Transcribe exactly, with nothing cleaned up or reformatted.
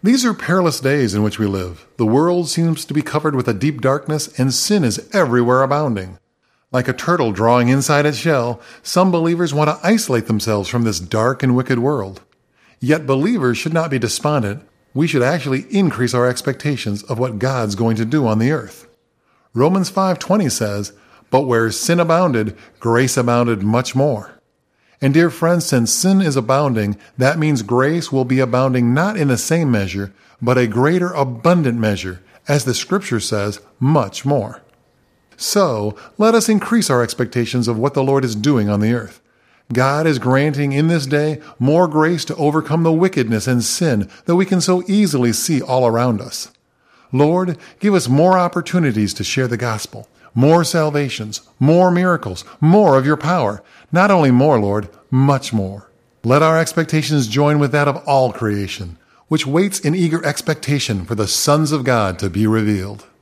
These are perilous days in which we live. The world seems to be covered with a deep darkness, and sin is everywhere abounding. Like a turtle drawing inside its shell, some believers want to isolate themselves from this dark and wicked world. Yet believers should not be despondent. We should actually increase our expectations of what God's going to do on the earth. Romans five twenty says, "But where sin abounded, grace abounded much more." And dear friends, since sin is abounding, that means grace will be abounding not in the same measure, but a greater abundant measure, as the Scripture says, much more. So, let us increase our expectations of what the Lord is doing on the earth. God is granting in this day more grace to overcome the wickedness and sin that we can so easily see all around us. Lord, give us more opportunities to share the gospel, more salvations, more miracles, more of your power. Not only more, Lord, much more. Let our expectations join with that of all creation, which waits in eager expectation for the sons of God to be revealed.